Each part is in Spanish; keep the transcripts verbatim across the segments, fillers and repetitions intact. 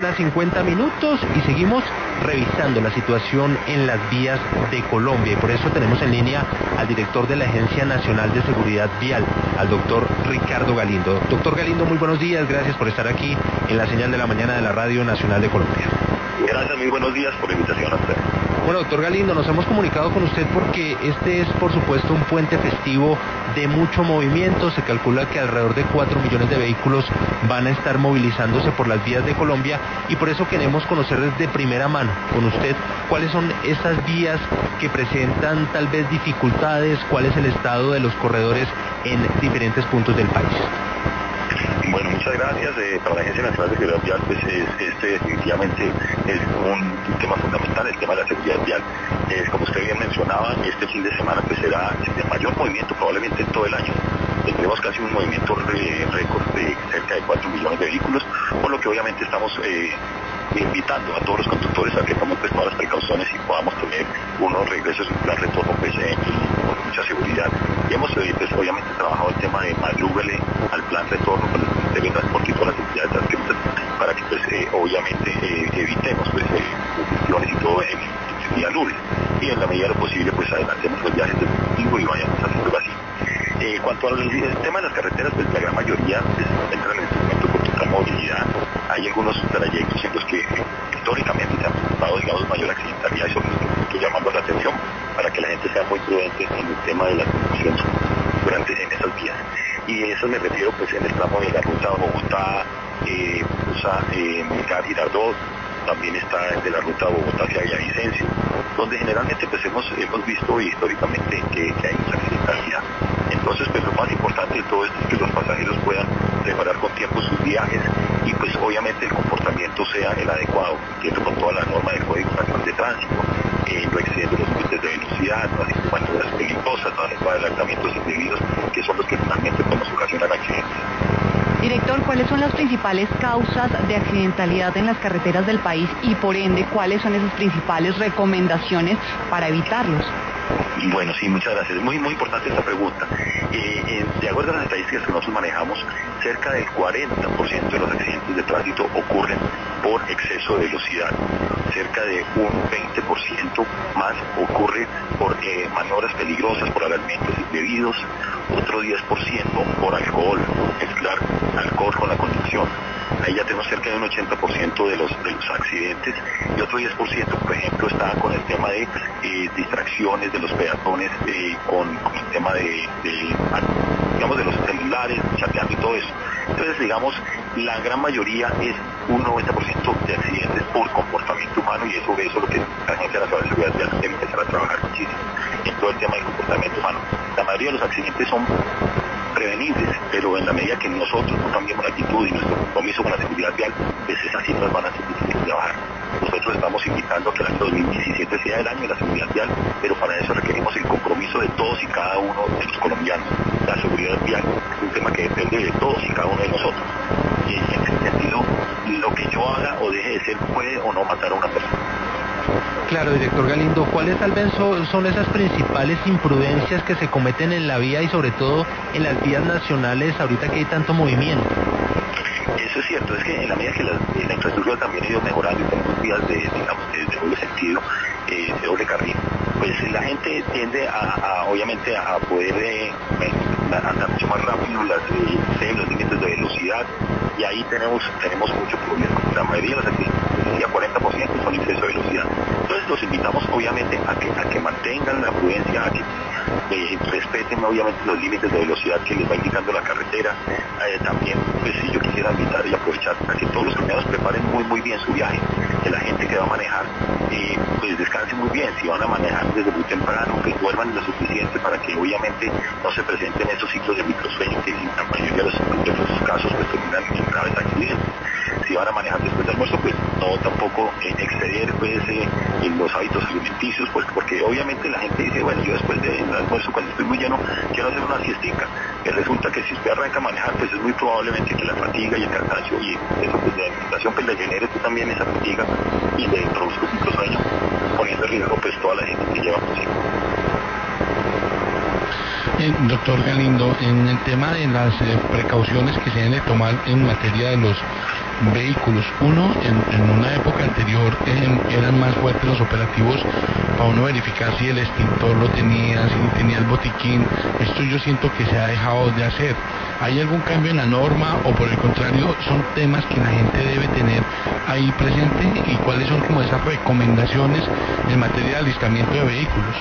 cincuenta minutos y seguimos revisando la situación en las vías de Colombia y por eso tenemos en línea al director de la Agencia Nacional de Seguridad Vial, al doctor Ricardo Galindo. Doctor Galindo, muy buenos días, gracias por estar aquí en la señal de la mañana de la Radio Nacional de Colombia. Gracias, muy buenos días por la invitación a usted. Bueno, doctor Galindo, nos hemos comunicado con usted porque este es, por supuesto, un puente festivo de mucho movimiento. Se calcula que alrededor de cuatro millones de vehículos van a estar movilizándose por las vías de Colombia y por eso queremos conocer de primera mano con usted cuáles son esas vías que presentan tal vez dificultades, cuál es el estado de los corredores en diferentes puntos del país. Bueno, muchas gracias. Eh, para la Agencia Nacional de Seguridad Vial, pues es, este definitivamente es un, un tema fundamental, el tema de la seguridad vial. Eh, como usted bien mencionaba, este fin de semana pues será el mayor movimiento probablemente en todo el año. Tendremos casi un movimiento eh, récord de cerca de cuatro millones de vehículos, por lo que obviamente estamos eh, invitando a todos los conductores a que tomen pues, todas las precauciones y podamos tener unos regresos y un plan retorno pues, eh, con mucha seguridad. Y hemos eh, pues, obviamente trabajado el tema de madrúguele al plan retorno con el Ministerio de Transporte y todas las entidades adscritas para que pues, eh, obviamente eh, evitemos pues, eh, congestiones y todo en el día lunes. Y en la medida de lo posible pues adelantemos los viajes del domingo y vayamos haciéndolo así. En eh, cuanto al tema de las carreteras, pues la gran mayoría pues, entran en este momento con total movilidad. Hay algunos trayectos en los que históricamente se han presentado, digamos, mayor accidentalidad y sobre los que estoy llamando la atención para que la gente sea muy prudente en el tema de la conducción durante en esas vías. Y eso me refiero pues en el tramo de la ruta Bogotá, eh, Usa, eh, Melgar, Girardot. También está el de la ruta Bogotá hacia Villavicencio, donde generalmente pues hemos, hemos visto históricamente que, que hay mucha accidentalidad. Entonces pues lo más importante de todo esto es que los pasajeros puedan preparar con tiempo sus viajes y pues obviamente el comportamiento sea el adecuado, cumpliendo con toda la norma del Código Nacional de Tránsito, eh, no excediendo los límites de velocidad, no haciendo maniobras peligrosas, no haciendo adelantamientos indebidos, que son los que finalmente pues, nos ocasionan accidentes. Director, ¿cuáles son las principales causas de accidentalidad en las carreteras del país y por ende cuáles son esas principales recomendaciones para evitarlos? Bueno, sí, muchas gracias. Es muy, muy importante esta pregunta. Eh, eh, de acuerdo a las estadísticas que nosotros manejamos, cerca del cuarenta por ciento de los accidentes de tránsito ocurren por exceso de velocidad. Cerca de un veinte por ciento más ocurre por eh, maniobras peligrosas, por adelantamientos indebidos. Otro diez por ciento por alcohol, mezclar alcohol con la conducción. Ahí ya tenemos cerca de un ochenta por ciento de los, de los accidentes y otro diez por ciento, por ejemplo, está con el tema de eh, distracciones de los peatones, eh, con, con el tema de, de, digamos, de los celulares, chateando y todo eso. Entonces, digamos, la gran mayoría es un noventa por ciento de accidentes por comportamiento humano y eso, eso es lo que la Agencia Nacional de Seguridad Vial debe empezar a trabajar muchísimo en todo el tema del comportamiento humano. La mayoría de los accidentes son prevenibles, pero en la medida que nosotros no cambiemos la actitud y nuestro compromiso con la seguridad vial, pues esas cifras van a ser difíciles de bajar. Nosotros estamos invitando a que el año dos mil diecisiete sea el año de la seguridad vial, pero para eso requerimos el compromiso de todos y cada uno de los colombianos. La seguridad vial es un tema que depende de todos y cada uno de nosotros. Y en ese sentido, lo que yo haga o deje de ser puede o no matar a una persona. Claro, director Galindo, ¿cuáles tal vez son esas principales imprudencias que se cometen en la vía y sobre todo en las vías nacionales ahorita que hay tanto movimiento? Eso es cierto, es que en la medida que la, la infraestructura también ha ido mejorando y tenemos vías de, digamos, de, de doble sentido, eh, de doble carril, pues la gente tiende a, a obviamente a poder eh, andar mucho más rápido, las, eh, los límites de velocidad, y ahí tenemos tenemos mucho problema. La mayoría de los accidentes, el cuarenta por ciento son exceso de velocidad. Entonces los invitamos obviamente a que, a que mantengan la prudencia, a que eh, respeten obviamente los límites de velocidad que les va indicando la carretera. Eh, también pues si yo quisiera invitar y aprovechar a que todos los colombianos preparen muy muy bien su viaje, que la gente que va a manejar eh, pues descanse muy bien, si van a manejar desde muy temprano, que duerman lo suficiente para que obviamente no se presenten esos ciclos de microsueño que en la mayoría de los, de los casos pues terminan en graves accidentes. Si van a manejar después del almuerzo, pues no tampoco eh, exceder pues eh, en los hábitos alimenticios, pues porque obviamente la gente dice, bueno, yo después del almuerzo cuando estoy muy lleno quiero hacer una siestica, y resulta que si usted arranca a manejar pues es muy probablemente que la fatiga y el cansancio y eso pues la alimentación pues le genere también esa fatiga y le produzca un microsueño, poniendo en riesgo pues toda la gente que lleva consigo. Eh, doctor Galindo, en el tema de las eh, precauciones que se deben de tomar en materia de los vehículos. Uno, en, en una época anterior eh, eran más fuertes los operativos para uno verificar si el extintor lo tenía, si tenía el botiquín. Esto yo siento que se ha dejado de hacer. ¿Hay algún cambio en la norma o por el contrario son temas que la gente debe tener ahí presente? ¿Y cuáles son como esas recomendaciones en materia de alistamiento de vehículos?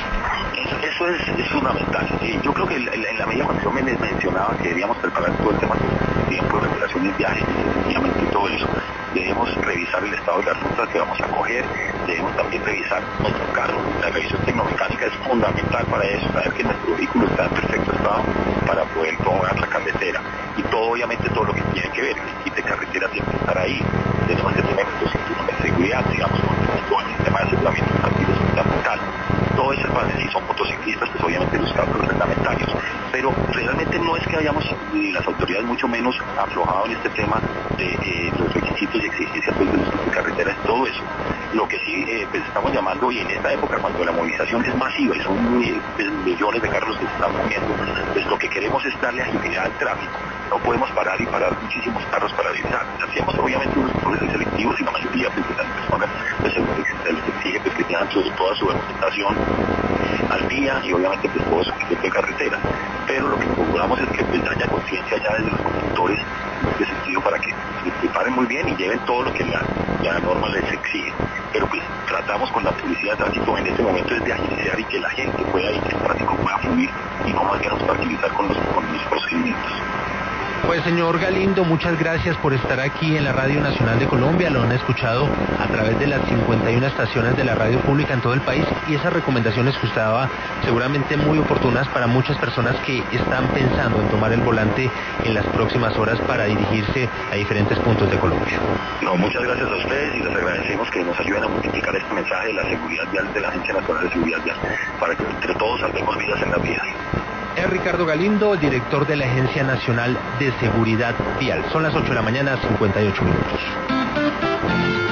Eso es, es fundamental. Eh, yo creo que en, en la medida cuando yo me mencionaba que debíamos preparar todo el tema de tiempo, recuperaciones, viajes, efectivamente todo eso, debemos revisar el estado de las rutas que vamos a coger, debemos también revisar nuestro carro. La revisión tecnomecánica es fundamental para eso, saber que nuestro vehículo está en perfecto estado para poder tomar la carretera. Y todo, obviamente, todo lo que tiene que ver, el kit de carretera tiene que estar ahí. Tenemos que tener nuestros cinturones de seguridad, digamos, todo el sistema de aseguramiento infantil es fundamental. Todo eso es base, si son motociclistas, pues obviamente los cálculos reglamentarios. Pero realmente no es que hayamos, ni las autoridades mucho menos, aflojado en este tema de eh, los requisitos y exigencias pues, de los tipos de carreteras, todo eso. Lo que sí eh, pues estamos llamando, y en esta época cuando la movilización es masiva y son muy, pues, millones de carros que se están moviendo, pues lo que queremos es darle agilidad al tráfico. No podemos parar y parar muchísimos carros para revisar. Hacemos obviamente unos controles selectivos y la mayoría pues, de las personas pues, se les exige pues, que tengan su, toda su documentación al día y obviamente pues todo su equipo de carretera. Pero lo que procuramos es que pues, haya conciencia ya desde los conductores en este sentido para que se preparen muy bien y lleven todo lo que la, la norma les exige. Pero pues tratamos con la policía de tránsito en este momento es de agilizar y que la gente pueda ir, que el tráfico pueda fluir y no más bien obstaculizar con los, con los procedimientos. Pues señor Galindo, muchas gracias por estar aquí en la Radio Nacional de Colombia. Lo han escuchado a través de las cincuenta y una estaciones de la radio pública en todo el país y esas recomendaciones que usted daba seguramente muy oportunas para muchas personas que están pensando en tomar el volante en las próximas horas para dirigirse a diferentes puntos de Colombia. No, muchas gracias a ustedes y les agradecemos que nos ayuden a multiplicar este mensaje de la seguridad vial de la Agencia Nacional de Seguridad Vial para que entre todos salvemos vidas en las vías. Es Ricardo Galindo, director de la Agencia Nacional de Seguridad Vial. Son las ocho de la mañana, cincuenta y ocho minutos.